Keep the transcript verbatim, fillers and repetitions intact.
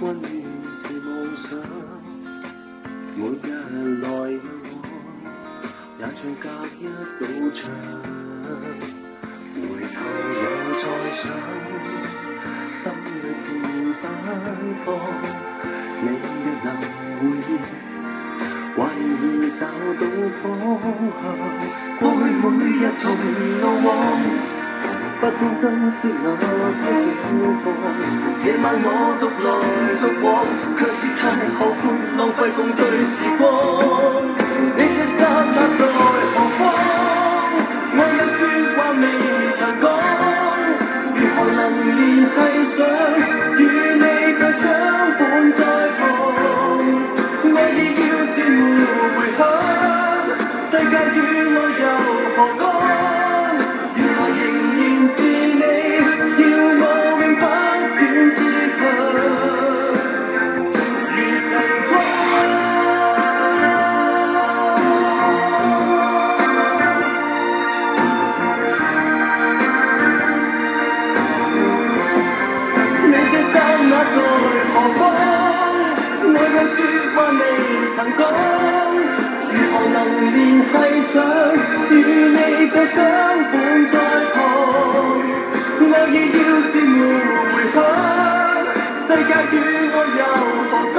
温暖是夢想，每日來又往，也像隔一道牆。回頭又再想，心裏甜不放。你若能回應，懷疑找到方向。過去每日同路往，不懂珍惜那些景況。夜晚我獨來獨往，卻是太後悔浪費共對時光。你一剎那在何方？我有説話未曾講，如何能連繫上？與你再相伴在旁，愛意要是沒回響，世界與我又何干？原來仍然是你，要我永不斷自強，如晨光。你的衫那在何方？我有説話未曾講，如何能聯繫上？與你再相伴在旁，愛意要是沒回響，世界與我又何